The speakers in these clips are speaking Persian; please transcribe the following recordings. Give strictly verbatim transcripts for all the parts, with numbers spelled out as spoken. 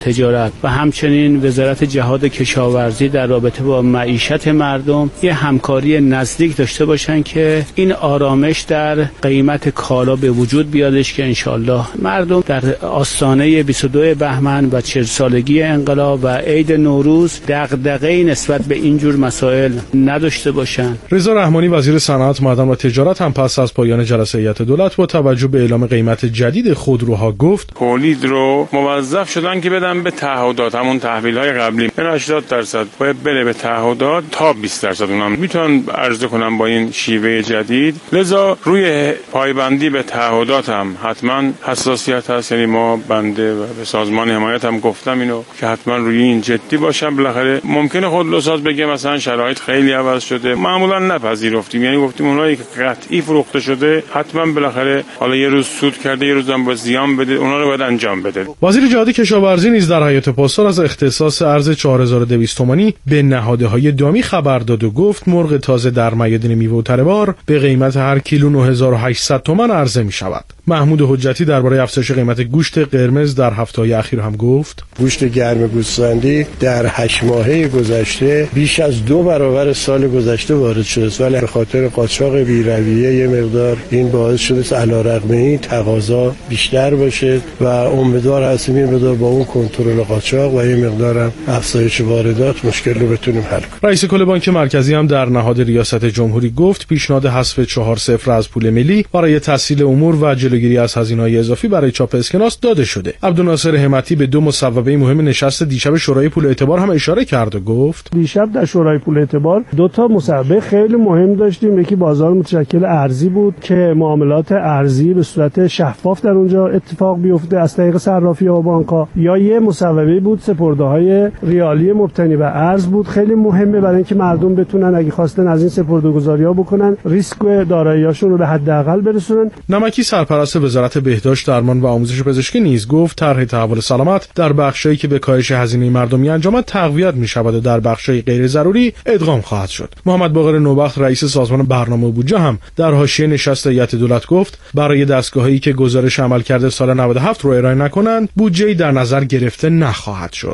تجارت و همچنین وزارت جهاد کشاورزی در رابطه با معیشت مردم یه همکاری نزدیک داشته باشن که این آرامش در قیمت کالا به وجود بیادش که انشالله مردم در آستانه بیست و دو بهمن و چهل سالگی انقلاب و عید نوروز دغدغه‌ای نسبت به این جور مسائل نداشته باشن. رضا رحمانی وزیر صنعت، معدن و تجارت هم پس از پایان جلسه هیئت دولت با توجه به اعلام قیمت جدید خودروها گفت تولید رو موظف شدن که بدن به تعهدات، همون تحویل‌های قبلی به هشتاد درصد باید بره به تعهدات تا بیست درصد اونم میتونن عرضه کنن با این شیوه جدید. لذا روی پایبندی به تعهدات هم حتما حساسیت هست، یعنی ما بنده و به سازمان حمایت هم گفتم اینو که حتما روی این جدی باشم. بالاخره ممکنه خودروساز بگه مثلا شرایط خیلی عوض شده، معمولا نپذیرفتیم، یعنی گفتیم اونایی که قطعی فروخته شده حتما بالاخره حالا یه روز سود کرده یه روز هم با زیان بده، اونا رو باید انجام بده. وزیر جهاد کشاورزی نیز در هیئت پاسدار از اختصاص ارز چهار هزار و دویست تومانی به نهادهای دامی خبر داد و گفت مرغ تازه در میادین میوه و تره‌بار به قیمت هر کیلو نه هزار و هشتصد تومان عرضه می شود. محمود حجتی درباره افزایش قیمت گوشت قرمز در هفته‌های اخیر هم گفت گوشت گرم گوسفندی در هشت ماهه گذشته بیش از دو برابر سال گذشته وارد شده است، ولی به خاطر قاچاق بی‌رویه یه مقدار این باعث شده است علیرغم این تقاضا بیشتر باشه و امیدوار هستیم این مقدار با اون کنترل قاچاق و یه مقدار هم افزایش واردات مشکل رو بتونیم حل کنیم. رئیس کل بانک مرکزی هم در نهاد ریاست جمهوری گفت پیشنهاد حذف چهار صفر از پول ملی برای تسهیل امور و جلوگیری از هزینه‌های اضافی برای چاپ اسکناس داده شده. عبدالناصر همتی به دو مصوبه مهم نشست دیشب شورای پول اعتبار هم اشاره کرد و گفت دیشب در شورای پول اعتبار دو تا مصوبه خیلی مهم داشتیم. یکی بازار متشکل ارزی بود که معاملات ارزی به صورت شفاف در اونجا اتفاق بیفته از طریق صرافی‌ها و بانک‌ها، یا یه مصوبه بود سپرده‌های ریالی مبتنی بر ارز بود. خیلی مهمه برای اینکه مردم بتونن اگه خواستن از این سپرده‌گذاری‌ها بکنن ریسک دارایی‌هاشون رو به حداقل برسونن. نمکی سرپرست وزارت بهداشت، درمان و آموزش پزشکی نیز گفت طرح تحول سلامت در بخشایی که به کاهش هزینه مردم می‌انجامد تقویت می‌شود و در بخشای غیر ضروری ادغام خواهد شد. محمد باقر نوبخت رئیس سازمان برنامه و بودجه هم در حاشیه نشست هیئت دولت گفت برای دستگاه‌هایی که گزارش عملکرد سال نود و هفت رو ارائه نکنند بودجه‌ای در نظر گرفته نخواهد شد.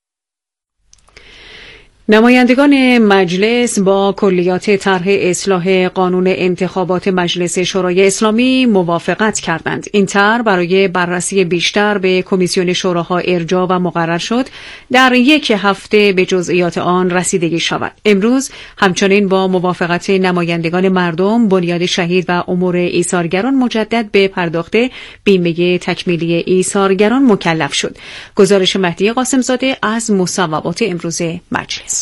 نمایندگان مجلس با کلیات طرح اصلاح قانون انتخابات مجلس شورای اسلامی موافقت کردند. این طرح برای بررسی بیشتر به کمیسیون شوراها ارجاع و مقرر شد در یک هفته به جزئیات آن رسیدگی شود. امروز همچنین با موافقت نمایندگان مردم بنیاد شهید و امور ایثارگران مجدد به پرداخت بیمه تکمیلی ایثارگران مکلف شد. گزارش مهدی قاسمزاده از مصوبات امروز مجلس.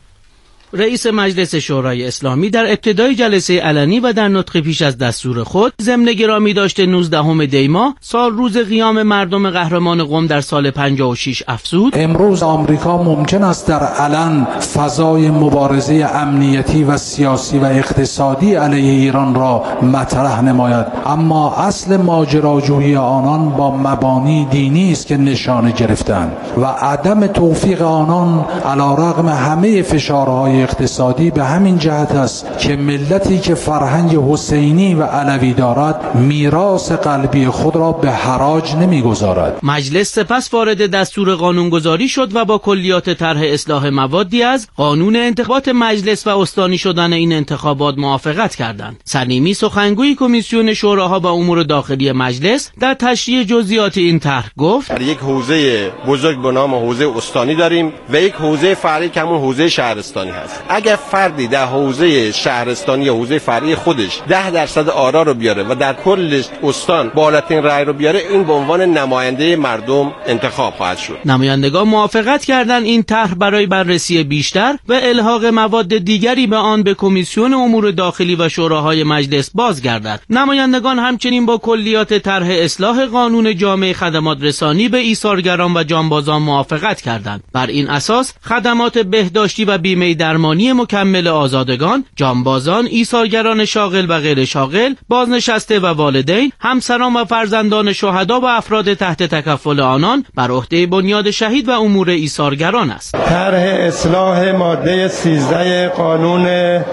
رئیس مجلس شورای اسلامی در ابتدای جلسه علنی و در نطق پیش از دستور خود ضمن گرامی داشته نوزدهم دی ماه سال روز قیام مردم قهرمان قم در سال پنجاه و شش افزود: امروز آمریکا ممکن است در علن فضای مبارزه امنیتی و سیاسی و اقتصادی علیه ایران را مطرح نماید، اما اصل ماجراجویی آنان با مبانی دینی است که نشانه گرفتند و عدم توفیق آنان علیرغم همه فشارهای اقتصادی به همین جهت است که ملتی که فرهنگ حسینی و علوی دارد میراث قلبی خود را به حراج نمیگذارد. مجلس سپس وارد دستور قانونگذاری شد و با کلیات طرح اصلاح موادی از قانون انتخابات مجلس و استانی شدن این انتخابات موافقت کردند. سلیمی سخنگوی کمیسیون شوراها و امور داخلی مجلس در تشریح جزئیات این طرح گفت: یک حوزه بزرگ به نام حوزه استانی داریم و یک حوزه فرعی که همون حوزه شهرستانی هست. اگر فردی در حوزه شهرستانی یا حوزه فرعی خودش ده درصد آرا رو بیاره و در کل استان بالاترین رأی رو بیاره، این به عنوان نماینده مردم انتخاب خواهد شد. نمایندگان موافقت کردند این طرح برای بررسی بیشتر و الحاق مواد دیگری به آن به کمیسیون امور داخلی و شوراهای مجلس بازگردد. نمایندگان همچنین با کلیات طرح اصلاح قانون جامعه خدمات رسانی به ایثارگران و جانبازان موافقت کردند. بر این اساس خدمات بهداشتی و بیمه درمانی مکمل آزادگان، جانبازان، ایثارگران شاغل و غیر شاغل، بازنشسته و والدین، همسران و فرزندان شهدا و افراد تحت تکفل آنان بر عهده بنیاد شهید و امور ایثارگران است. طرح اصلاح ماده سیزده قانون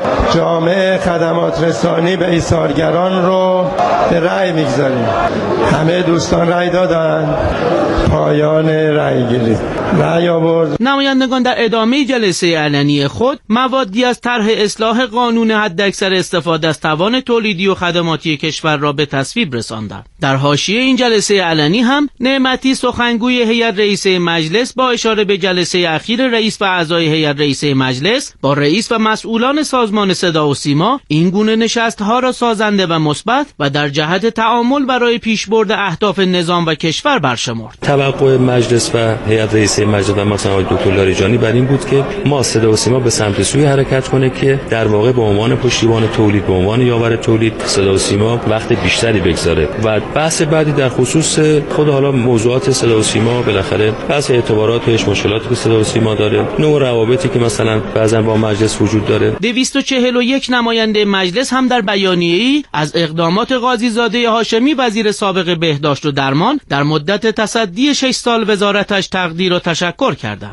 جامعه خدمات رسانی به ایثارگران رو به رأی میگذاریم. همه دوستان رأی دادن. پایان رأیگیری. رأی آورد. نمایندگان در ادامه جلسه علنی خود موادی از طرح اصلاح قانون حداکثر استفاده از توان تولیدی و خدماتی کشور را به تصویب رساندند. در حاشیه این جلسه علنی هم نعمتی سخنگوی هیئت رئیسه مجلس با اشاره به جلسه اخیر رئیس و اعضای هیئت رئیسه مجلس با رئیس و مسئولان سازمان صدا و سیما این گونه نشست‌ها را سازنده و مثبت و در جهت تعامل برای پیشبرد اهداف نظام و کشور برشمرد. توقع مجلس و هیئت رئیسه مجلس و مثلا آقای دکتر لاریجانی بر این بود که ما صدا و سیما به سمت سوی حرکت کنه که در واقع به عنوان پشتیبان تولید، به عنوان یاور تولید، صدا و سیما وقت بیشتری بگذاره. و بحث بعدی در خصوص خود حالا موضوعات صدا و سیما، بالاخره بحث اعتباراتش، مشکلاتی که صدا و سیما داره، نوع روابطی که مثلا بعضا با مجلس وجود داره. دویست و چهل و یک نماینده مجلس هم در بیانیه‌ای از اقدامات قاضی زاده هاشمی وزیر سابق بهداشت و درمان در مدت تصدی شش سال وزارتش تقدیر و تشکر کردند.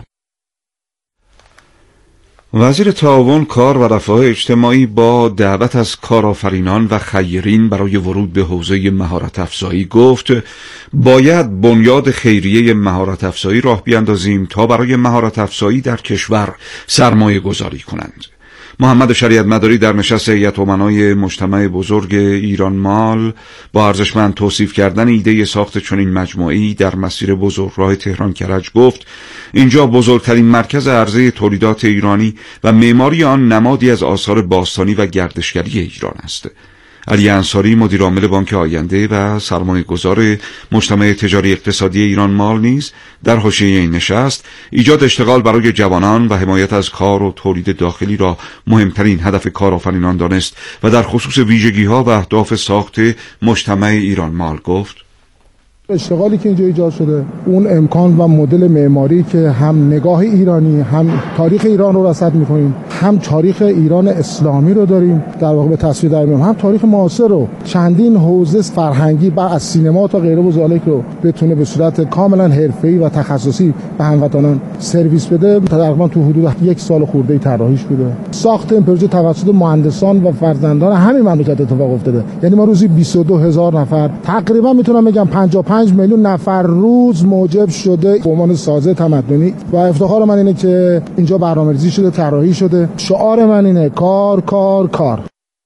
وزیر تعاون، کار و رفاه اجتماعی با دعوت از کارآفرینان و خیرین برای ورود به حوزه مهارت افزایی گفت باید بنیاد خیریه مهارت افزایی راه بیاندازیم تا برای مهارت افزایی در کشور سرمایه گذاری کنند. محمد شریعت مداری در نشست هیئت امنای مجتمع بزرگ ایران مال با ارزشمند توصیف کردن ایده ساخت چنین مجموعه‌ای در مسیر بزرگراه تهران کرج گفت اینجا بزرگترین مرکز عرضه تولیدات ایرانی و معماری آن نمادی از آثار باستانی و گردشگری ایران است. علی انصاری مدیر عامل بانک آینده و سرمایه‌گذار مجتمع تجاری اقتصادی ایران مال نیز در حاشیه این نشست ایجاد اشتغال برای جوانان و حمایت از کار و تولید داخلی را مهمترین هدف کارآفرینان دانست و در خصوص ویژگی‌ها و اهداف ساخت مجتمع ایران مال گفت اشتغالی که اینجا ایجاد شده، اون امکان و مدل معماری که هم نگاه ایرانی، هم تاریخ ایران رو رصد می‌کنیم، هم تاریخ ایران اسلامی رو داریم در واقع به تصویر در میاریم، هم تاریخ معاصر رو، چندین حوزه فرهنگی و از سینما تا غیره و ذالک رو بتونه به صورت کاملا حرفه‌ای و تخصصی به هموطنان سرویس بده. تقریبا تو حدود یک سال خورده‌ای طراحیش بوده. ساخت این پروژه توسط مهندسان و فرزندان همین مملکت اتفاق افتاده. یعنی ما روزی بیست و دو هزار نفر تقریبا میتونم بگم پنجاه و پنج میلیون نفر روز موجب شده به عنوان سازه تمدنی و افتخار من اینه که اینجا برنامه‌ریزی شده، طراحی شده. شعار من اینه کار کار کار.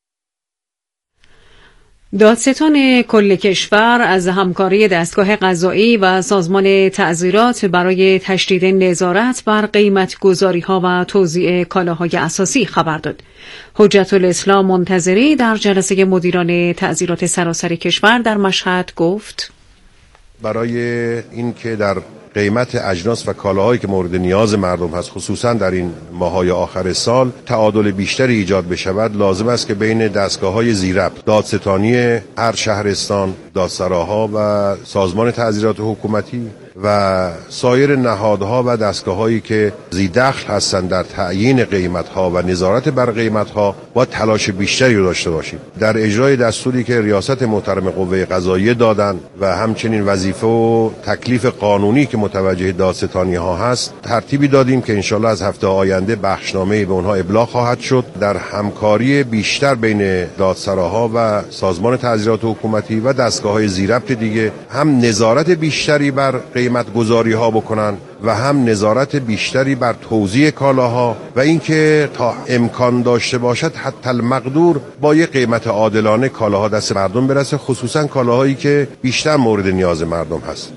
دادستان کل کشور از همکاری دستگاه قضایی و سازمان تعزیرات برای تشدید نظارت بر قیمت‌گذاری‌ها و توزیع کالاهای اساسی خبر داد. حجت الاسلام منتظری در جلسه مدیران تعزیرات سراسر کشور در مشهد گفت برای این که در قیمت اجناس و کالاهایی که مورد نیاز مردم هست، خصوصا در این ماهای آخر سال، تعادل بیشتری ایجاد بشود، لازم است که بین دستگاه‌های زیربط، دادستانی هر شهرستان، دادسراها و سازمان تعزیرات حکومتی و سایر نهادها و دستگاه‌هایی که ذی‌دخل هستند در تعیین قیمت‌ها و نظارت بر قیمت‌ها با تلاش بیشتری رو داشته باشیم. در اجرای دستوری که ریاست محترم قوه قضاییه دادن و همچنین وظیفه و تکلیف قانونی که متوجه دادستانی‌ها هست، ترتیبی دادیم که انشالله از هفته آینده بخشنامه‌ای به اونها ابلاغ خواهد شد در همکاری بیشتر بین دادسراها و سازمان تعزیرات حکومتی و دستگاه‌های زیربط دیگه، هم نظارت بیشتری بر قیمت گذاری ها بکنن و هم نظارت بیشتری بر توزیع کالاها و اینکه تا امکان داشته باشد حتی المقدور با یک قیمت عادلانه کالاها دست مردم برسه، خصوصا کالاهایی که بیشتر مورد نیاز مردم هست.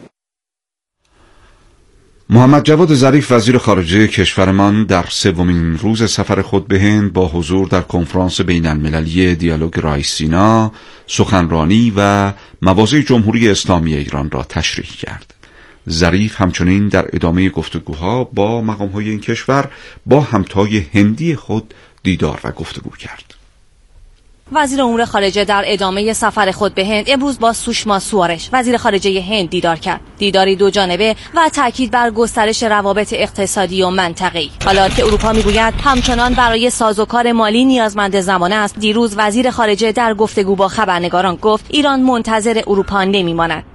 محمد جواد ظریف وزیر خارجه کشورمان در سومین روز سفر خود به هند با حضور در کنفرانس بین المللی دیالوگ رای-سینا سخنرانی و مواضع جمهوری اسلامی ایران را تشریح کرد. ظریف همچنین در ادامه گفتگوها با مقام‌های این کشور با همتای هندی خود دیدار و گفتگو کرد. وزیر امور خارجه در ادامه سفر خود به هند امروز با سوشما سوارش وزیر خارجه هند دیدار کرد. دیداری دو جانبه و تاکید بر گسترش روابط اقتصادی و منطقه‌ای. حالا که اروپا میگوید همچنان برای سازوکار مالی نیازمند زمان است، دیروز وزیر خارجه در گفتگو با خبرنگاران گفت ایران منتظر اروپا نمیماند.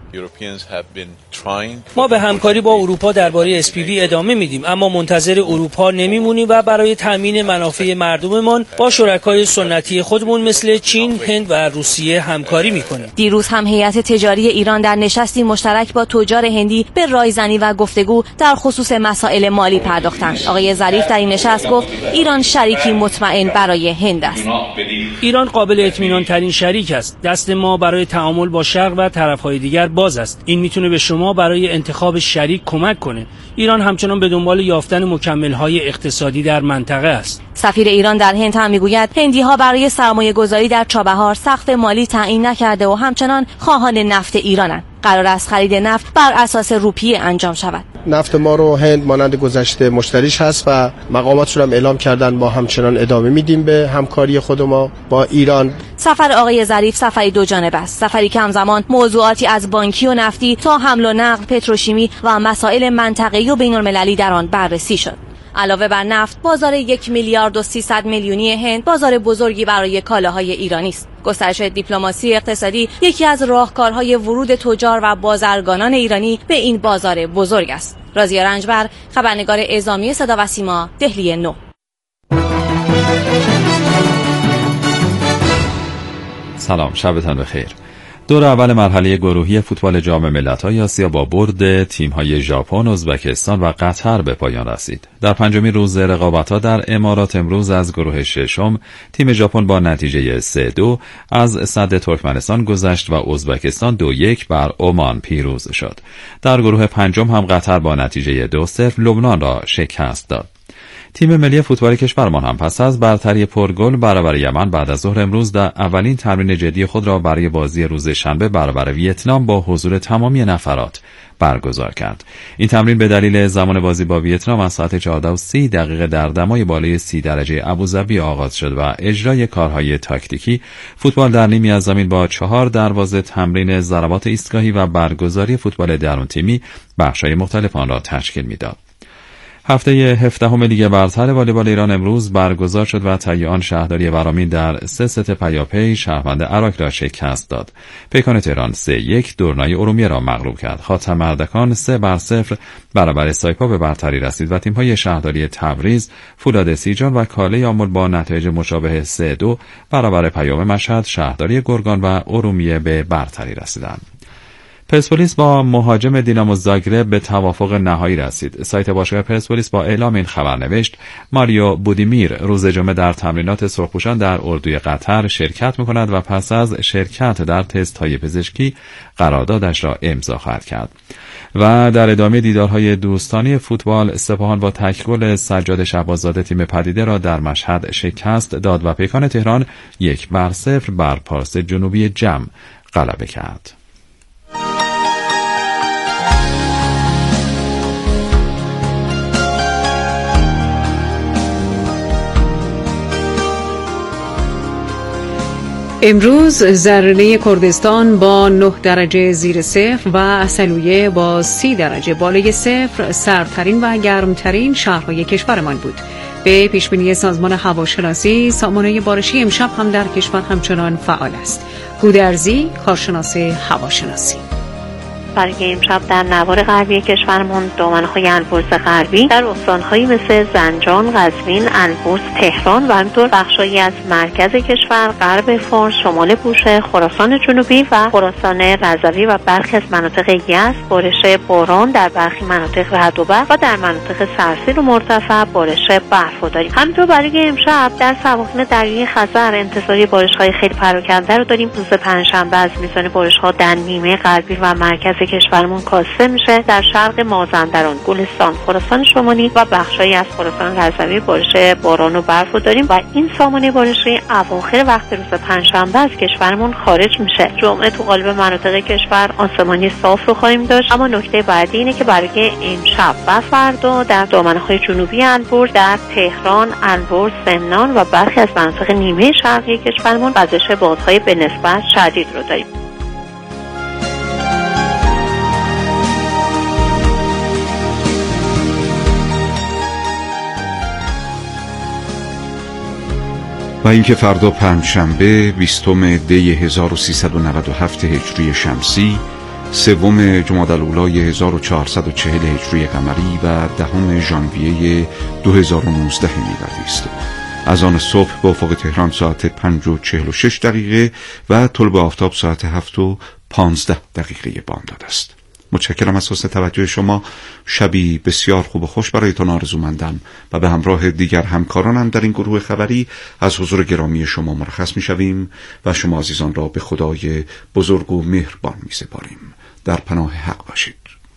ما به همکاری با اروپا درباره اس پی وی ادامه میدیم، اما منتظر اروپا نمیمونیم و برای تامین منافع مردممان با شرکای سنتی خودمون مثل چین، هند و روسیه همکاری میکنیم. دیروز هم هیئت تجاری ایران در نشستی مشترک با تجار هندی به رایزنی و گفتگو در خصوص مسائل مالی پرداختند. آقای ظریف در این نشست گفت ایران شریکی مطمئن برای هند است. ایران قابل اطمینان ترین شریک است. دست ما برای تعامل با شرق و طرفهای دیگر باز است. این میتونه به شما برای انتخاب شریک کمک کنه. ایران همچنان به دنبال یافتن مکمل‌های اقتصادی در منطقه است. سفیر ایران در هند هم میگوید هندی‌ها برای سرمایه‌گذاری در چابهار سقف مالی تعیین نکرده و همچنان خواهان نفت ایرانند. قرار است خرید نفت بر اساس روپیه انجام شود. نفت ما رو هند مانند گذشته مشتریش هست و مقاماتشون هم اعلام کردن ما همچنان ادامه میدیم به همکاری خود ما با ایران. سفر آقای ظریف سفری دو جانبه است، سفری که همزمان موضوعاتی از بانکی و نفتی تا حمل و نقل، پتروشیمی و مسائل منطقه‌ای و بین‌المللی در آن بررسی شد. علاوه بر نفت، بازار یک میلیارد و سیصد میلیونی هند بازار بزرگی برای کالاهای ایرانی است. گسترش دیپلماسی اقتصادی یکی از راهکارهای ورود تجار و بازرگانان ایرانی به این بازار بزرگ است. رازیه رنجبر، خبرنگار اعزامی صدا و سیما، دهلی نو. سلام، شبتان بخیر. دور اول مرحله گروهی فوتبال جام ملت‌های آسیا با برد تیم‌های ژاپن، ازبکستان و قطر به پایان رسید. در پنجمین روز رقابت‌ها در امارات امروز از گروه ششم تیم ژاپن با نتیجه سه دو از صد ترکمنستان گذشت و ازبکستان دو یک بر عمان پیروز شد. در گروه پنجم هم قطر با نتیجه دو صفر لبنان را شکست داد. تیم ملی فوتبال کشورمان هم پس از برتری پرگل برابر یمن بعد از ظهر امروز در اولین تمرین جدی خود را برای بازی روز شنبه برابر ویتنام با حضور تمامی نفرات برگزار کرد. این تمرین به دلیل زمان بازی با ویتنام از ساعت چهارده و سی دقیقه در دمای بالای سی درجه ابوظبی آغاز شد و اجرای کارهای تاکتیکی، فوتبال در نیمی از زمین با چهار دروازه، تمرین ضربات ایستگاهی و برگزاری فوتبال درون تیمی بخش‌های مختلف آن را تشکیل می‌داد. هفته هفدهم لیگ برتر والیبال ایران امروز برگزار شد و طی آن شهرداری ورامین در سه ست پیاپی شهروند عراق را شکست داد. پیکان تهران سه یک دورنای ارومیه را مغلوب کرد. خاتم مردکان سه بر صفر برابر سایپا به برتری رسید و تیم‌های شهرداری تبریز، فولاد سیجان و کاله آمل با نتایج مشابه سه دو برابر پیام مشهد، شهرداری گرگان و ارومیه به برتری رسیدند. پرسپولیس با مهاجم دینامو زاگرب به توافق نهایی رسید. سایت باشگاه پرسپولیس با اعلام این خبر نوشت ماریو بودیمیر روز جمعه در تمرینات سرخپوشان در اردوی قطر شرکت می‌کند و پس از شرکت در تست‌های پزشکی قراردادش را امضا خواهد کرد. و در ادامه دیدارهای دوستانه فوتبال، سپاهان با تک گل سجاد شهباززاده تیم پدیده را در مشهد شکست داد و پیکان تهران یک بر صفر بر پارس جنوبی جم غلبه کرد. امروز زرینه کردستان با نه درجه زیر صفر و اصلویه با سی درجه بالای صفر سردترین و گرمترین شهرهای کشورمان بود. به پیشبینی سازمان هواشناسی، سامانه بارشی امشب هم در کشور همچنان فعال است. گودرزی، کارشناس هواشناسی: برای امشب در نوار غربی کشورمان دامنه‌های البرز غربی در استان‌هایی مثل زنجان، قزوین، البرز، تهران و همینطور بخش‌هایی از مرکز کشور، غرب فارس، شمال بوشهر، خراسان جنوبی و خراسان رضوی و برخی از مناطق یزد بارش باران، در برخی مناطق رعد و برق و در مناطق سرسیر و مرتفع بارش برف داریم. همینطور برای امشب در سواحل دریای خزر انتظاری بارش‌های خیلی پراکنده رو داریم. روز پنجشنبه از میزان بارش‌ها در نیمه غربی و مرکز کشورمون کاسته میشه. در شرق مازندران، گلستان، خراسان شمالی و بخشایی از خراسان رضوی بارش باران و برف رو داریم و این سامانه بارشی اواخر وقت روز پنجشنبه از کشورمون خارج میشه. جمعه تو قالب مناطق کشور آسمانی صاف رو خواهیم داشت، اما نکته بعدی اینه که برای امشب و فردا در دامنه‌های جنوبی البرز، در تهران، البرز، سمنان و برخی از مناطق نیمه شرقی کشورمون وزش بادهای به نسبت شدید رو داریم. و اینکه فردا پنجشنبه بیستم دی هزار و سیصد و نود و هفت هجری شمسی سوم جمادی الاولی هزار و چهارصد و چهل هجری قمری و دهم ژانویه دو هزار و نوزده میلادی است. از آن صبح با افق تهران ساعت پنج و چهل و شش دقیقه و طلوع آفتاب ساعت هفت و پانزده دقیقه بامداد است. متشکرم از حسن توجه شما. شبی بسیار خوب و خوش برایتان آرزومندم و به همراه دیگر همکارانم در این گروه خبری از حضور گرامی شما مرخص می شویم و شما عزیزان را به خدای بزرگ و مهربان می سپاریم. در پناه حق باشید.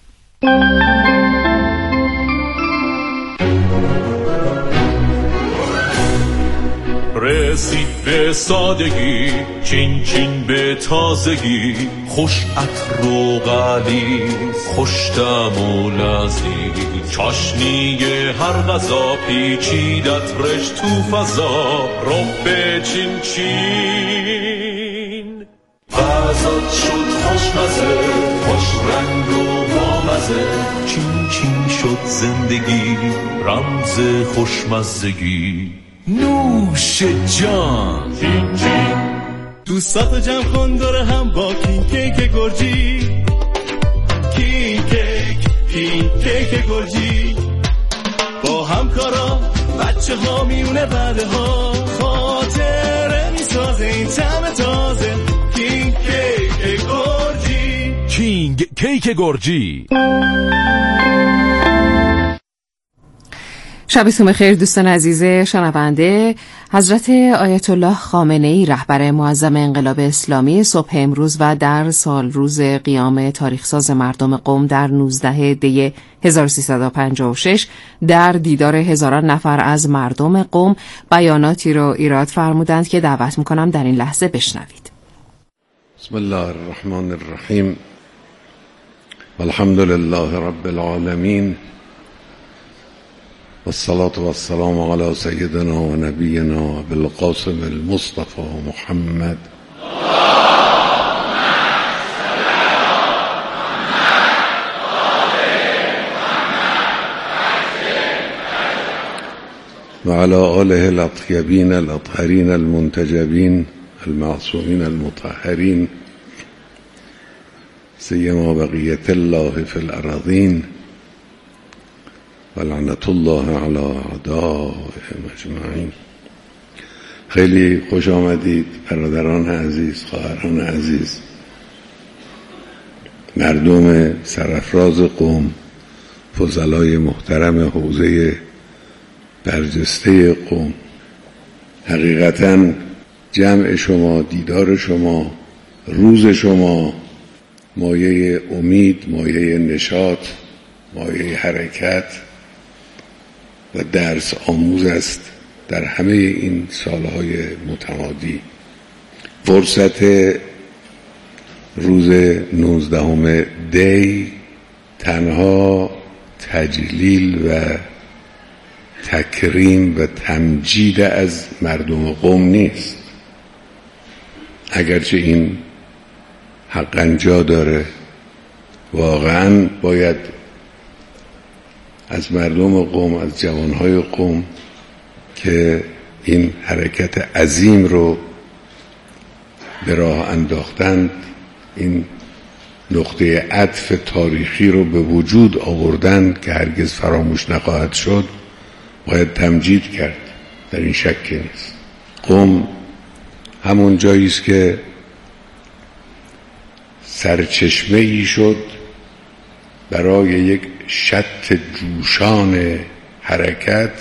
رسید به سادگی، چین چین به تازگی، خوش عطر و غلیظ، خوش طعم و لذیذ، چاشنی هر غذا پیچیدت رش تو فضا، رب چین چین غذات شد خوشمزه، خوش رنگ و بامزه، چین چین شد زندگی، رمز خوشمزگی. نوش جان چین چین دوستاتو جمع کن دور هم با کین کیک گرجی، کین کیک کین کیک گرجی، با همکارا بچه ها میونه بعده ها، خاطره میسازه این طعم تازه، کین کیک گرجی، کینگ کیک گرجی. شبتون بخیر دوستان عزیز شنونده. حضرت آیت الله خامنه‌ای رهبر معظم انقلاب اسلامی صبح امروز و در سال روز قیام تاریخساز مردم قم در نوزده دی هزار و سیصد و پنجاه و شش در دیدار هزاران نفر از مردم قم بیاناتی رو ایراد فرمودند که دعوت میکنم در این لحظه بشنوید. بسم الله الرحمن الرحیم. الحمد لله رب العالمین والصلاة والسلام على سيدنا ونبينا بالقاسم المصطفى محمد وعلى آله الأطيبين الأطهرين المنتجبين المعصومين المطهرين سيما بقية الله في الأراضين و لعنت الله علی اعدائهم اجمعین. خیلی خوش آمدید برادران عزیز، خواهران عزیز، مردم سرافراز قم، فضلای محترم حوزه برجسته قم. حقیقتاً جمع شما، دیدار شما، روز شما مایه امید، مایه نشاط، مایه حرکت و درس آموز است در همه این سالهای متمادی. فرصت روز نوزدهم دی تنها تجلیل و تکریم و تمجید از مردم قم نیست، اگرچه این حقاً جا داره. واقعاً باید از مردم قم، از جوانهای قم که این حرکت عظیم رو به راه انداختند، این نقطه عطف تاریخی رو به وجود آوردند که هرگز فراموش نخواهد شد، باید تمجید کرد. در این شکی نیست. قم همون جایی است که سرچشمه ای شد برای یک شط جوشان حرکت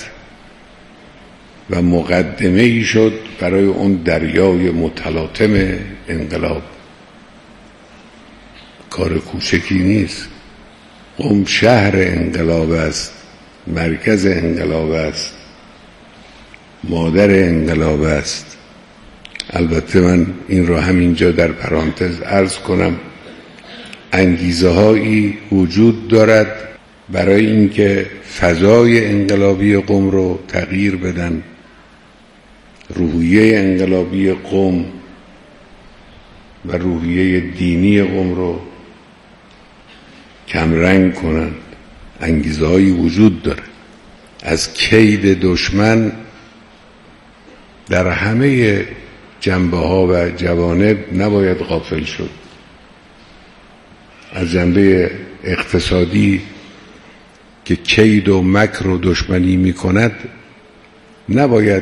و مقدمه ای شد برای اون دریای متلاطم انقلاب. کار کوچکی نیست. قم شهر انقلاب است، مرکز انقلاب است، مادر انقلاب است. البته من این را همینجا در پرانتز عرض کنم، انگیزه هایی وجود دارد برای اینکه فضای انقلابی قم رو تغییر بدن، روحیه انقلابی قم و روحیه دینی قم رو کمرنگ کنند. انگیزه هایی وجود داره. از کید دشمن در همه جنبه ها و جوانب نباید غافل شد. از جنبه اقتصادی که کید و مکر و دشمنی می کند نباید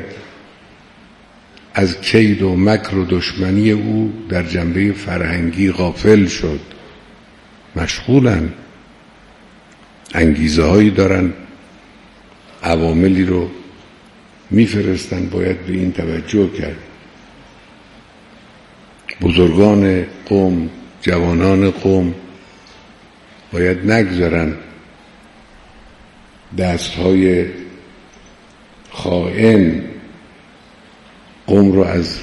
از کید و مکر و دشمنی او در جنبه فرهنگی غافل شد. مشغولن، انگیزه هایی دارن، عواملی رو میفرستن، باید به این توجه کرد. بزرگان قوم، جوانان قوم باید نگذارن دستهای خائن قوم رو از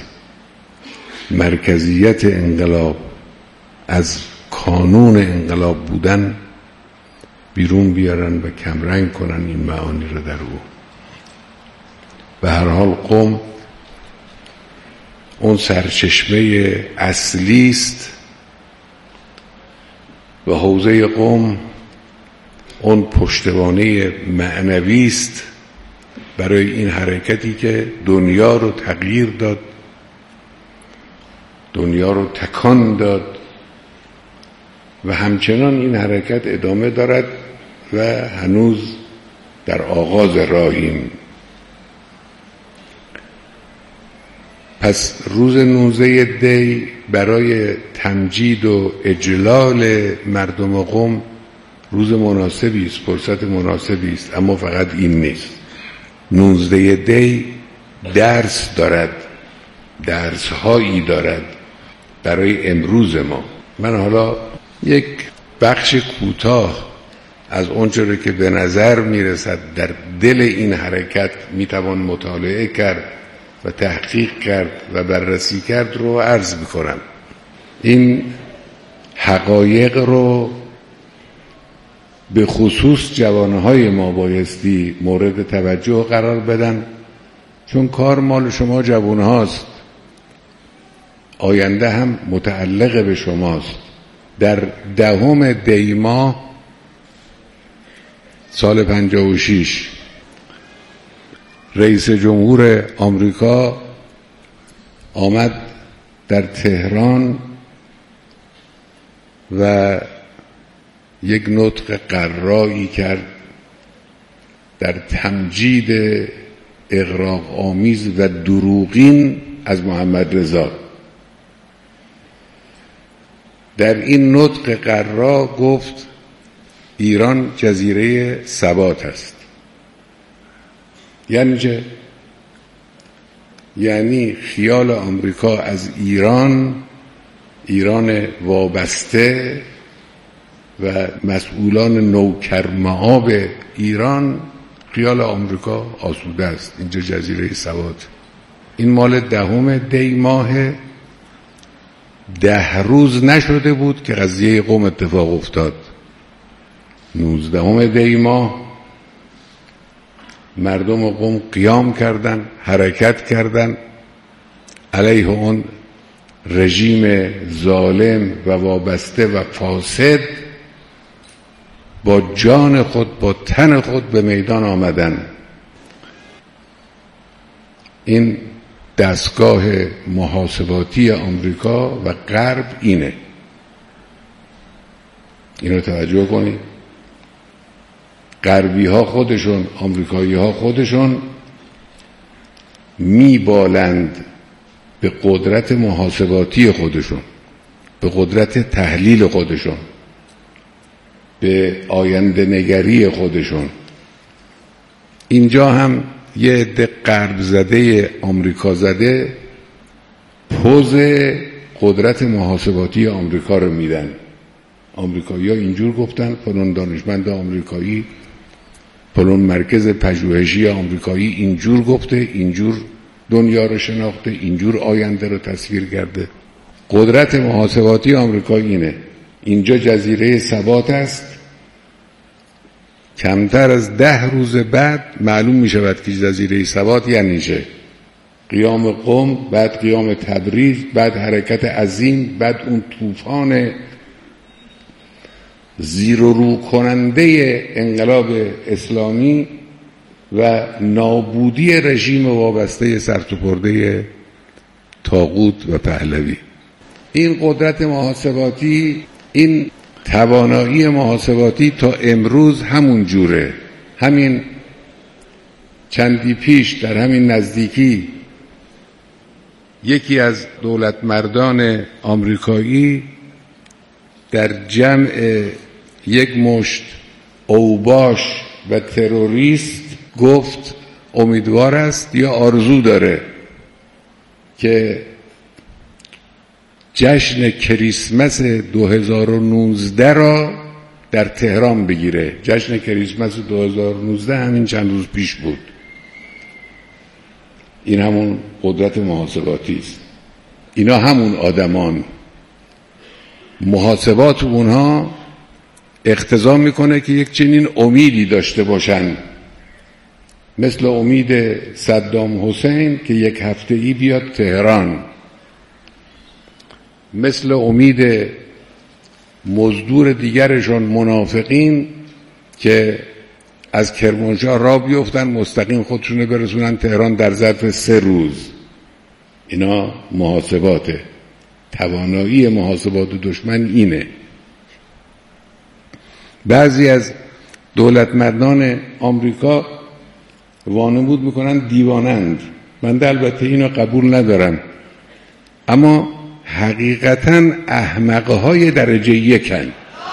مرکزیت انقلاب، از کانون انقلاب بودن بیرون بیارن و کمرنگ کنن این معانی رو در او. به هر حال قوم اون سرچشمه اصلی است و حوزه قوم اون پشتوانه معنوی است برای این حرکتی که دنیا رو تغییر داد، دنیا رو تکان داد و همچنان این حرکت ادامه دارد و هنوز در آغاز راهیم. پس روز نوزده دی برای تمجید و اجلال مردم قوم روز مناسبی است، فرصت مناسبی است، اما فقط این نیست. نوزده دی درس دارد، درس هایی دارد برای امروز ما. من حالا یک بخش کوتاه از اونچه که به نظر میرسد در دل این حرکت میتوان مطالعه کرد و تحقیق کرد و بررسی کرد رو عرض میکنم. این حقایق رو به خصوص جوانهای ما بایستی مورد توجه قرار بدن، چون کار مال شما جوان هاست، آینده هم متعلق به شماست. در دهم دی ماه سال پنجاه و شش رئیس جمهور آمریکا آمد در تهران و یک نطق قرایی کرد در تمجید اغراق آمیز و دروغین از محمد رضا. در این نطق قرا گفت ایران جزیره ثبات است. یعنی چه؟ یعنی خیال آمریکا از ایران، ایران وابسته و مسئولان نوکرمعاب ایران، خیال آمریکا آسوده است، اینجا جزیره ثبات. این مال دهم دی ماه، ده روز نشده بود که قضیه قم اتفاق افتاد. نوزدهم دی ماه مردم قم قیام کردن، حرکت کردن علیه اون رژیم ظالم و وابسته و فاسد، با جان خود، با تن خود به میدان آمدن. این دستگاه محاسباتی آمریکا و غرب اینه، اینو توجه کنید. غربی ها خودشون، آمریکایی ها خودشون میبالند به قدرت محاسباتی خودشون، به قدرت تحلیل خودشون، به آینده نگری خودشون. اینجا هم یه عده غرب زده، آمریکا زده، پوز قدرت محاسباتی آمریکا رو میدن. آمریکایی ها اینجور گفتن، فلان دانشمند آمریکایی، فلان مرکز پژوهشی آمریکایی اینجور گفته، اینجور دنیا رو شناخته، اینجور آینده رو تصویر کرده. قدرت محاسباتی آمریکا اینه. اینجا جزیره ثبات است. کمتر از ده روز بعد معلوم می شود که جزیره ثبات یعنی چه. قیام قم، بعد قیام تبریز، بعد حرکت عظیم، بعد اون طوفان زیر و رو کننده انقلاب اسلامی و نابودی رژیم وابسته سرسپرده طاغوت و پهلوی. این قدرت محاسباتی، این توانایی محاسباتی تا امروز همون جوره. همین چندی پیش در همین نزدیکی یکی از دولت مردان آمریکایی در جمع یک مشت اوباش و تروریست گفت امیدوار است یا آرزو داره که جشن کریسمس دو هزار و نوزده را در تهران بگیره. جشن کریسمس دو هزار و نوزده همین چند روز پیش بود. این همون قدرت محاسباتی است. اینا همون آدمان، محاسبات اونها اقتضا میکنه که یک چنین امیدی داشته باشن، مثل امید صدام حسین که یک هفته ای بیاد تهران، مثل امید مزدور دیگرشان منافقین که از کرمانشاه راه بیفتن مستقیم خودشونو برسونن تهران در ظرف سه روز. اینا محاسباته. توانایی محاسبات دشمن اینه. بعضی از دولتمردان آمریکا وانمود میکنن دیوانند. من البته اینو قبول ندارم، اما حقیقتا احمقهای درجه یکن.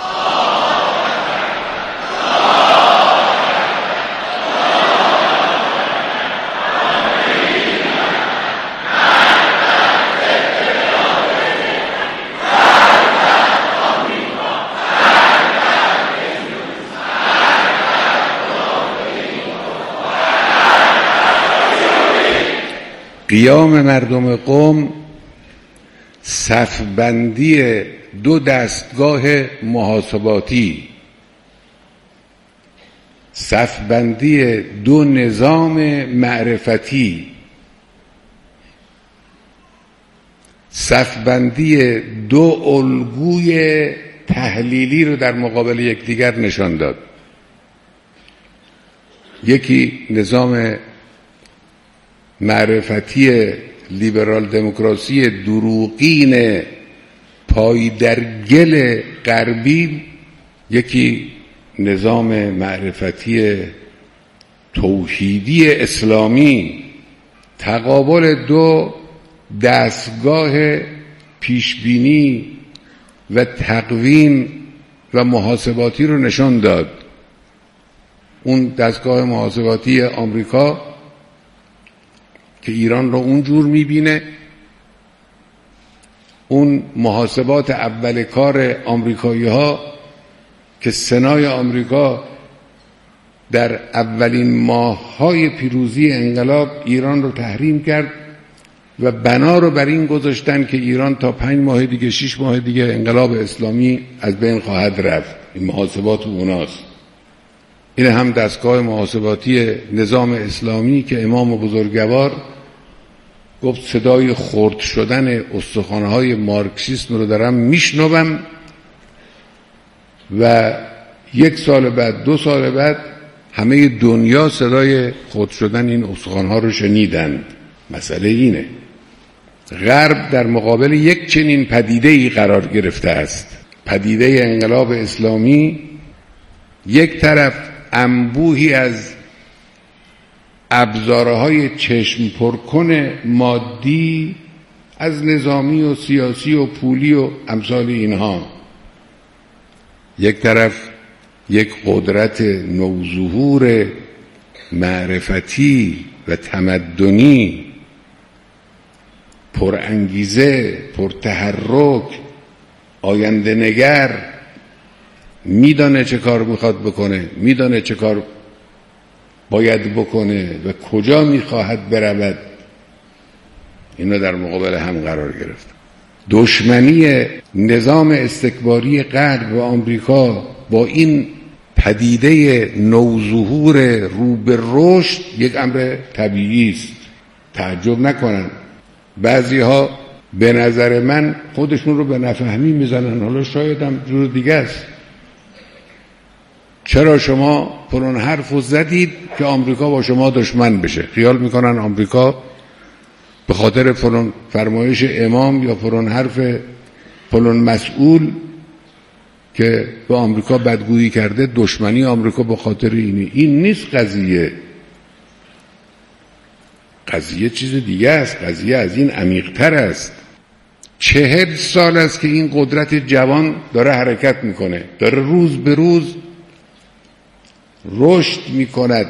قیام مردم قم صفبندی دو دستگاه محاسباتی، صفبندی دو نظام معرفتی، صفبندی دو الگوی تحلیلی رو در مقابل یکدیگر نشان داد. یکی نظام معرفتی لیبرال دموکراسی دروغین پای در گل غربی، یکی نظام معرفتی توحیدی اسلامی. تقابل دو دستگاه پیشبینی و تقویم و محاسباتی رو نشان داد. اون دستگاه محاسباتی آمریکا که ایران رو اونجور میبینه، اون محاسبات اول کار آمریکایی ها که سنای آمریکا در اولین ماه‌های پیروزی انقلاب ایران رو تحریم کرد و بنا رو بر این گذاشتن که ایران تا پنج ماه دیگه شش ماه دیگه انقلاب اسلامی از بین خواهد رفت. این محاسبات اوناست. این هم دستگاه محاسباتی نظام اسلامی که امام بزرگوار گفت صدای خرد شدن استخوان‌های مارکسیسم رو دارم میشنوم و یک سال بعد دو سال بعد همه دنیا صدای خرد شدن این استخوان‌ها رو شنیدند. مسئله اینه غرب در مقابل یک چنین پدیده‌ای قرار گرفته است. پدیده انقلاب اسلامی یک طرف انبوهی از ابزارهای چشم پرکن مادی از نظامی و سیاسی و پولی و امثال اینها، یک طرف یک قدرت نوظهور معرفتی و تمدنی پرانگیزه، پرتحرک، آینده نگر، میدانه چه کار میخواد بکنه، میدانه چه کار باید بکنه و کجا میخواهد برود. اینا در مقابل هم قرار گرفت. دشمنی نظام استکباری غرب و آمریکا با این پدیده نوظهور رو به رشد یک امر طبیعی است. تعجب نکنن بعضی ها به نظر من خودشون رو به نفهمی میزنن، حالا شاید هم جور دیگه است. چرا شما پرون حرفو زدید که آمریکا با شما دشمن بشه؟ خیال میکنن آمریکا به خاطر پرون فرمایش امام یا پرون حرف پرون مسئول که به آمریکا بدگویی کرده دشمنی آمریکا به خاطر اینه. این نیست قضیه. قضیه چیز دیگه است. قضیه از این عمیق‌تر است. چهل سال است که این قدرت جوان داره حرکت میکنه، داره روز به روز رشد میکند،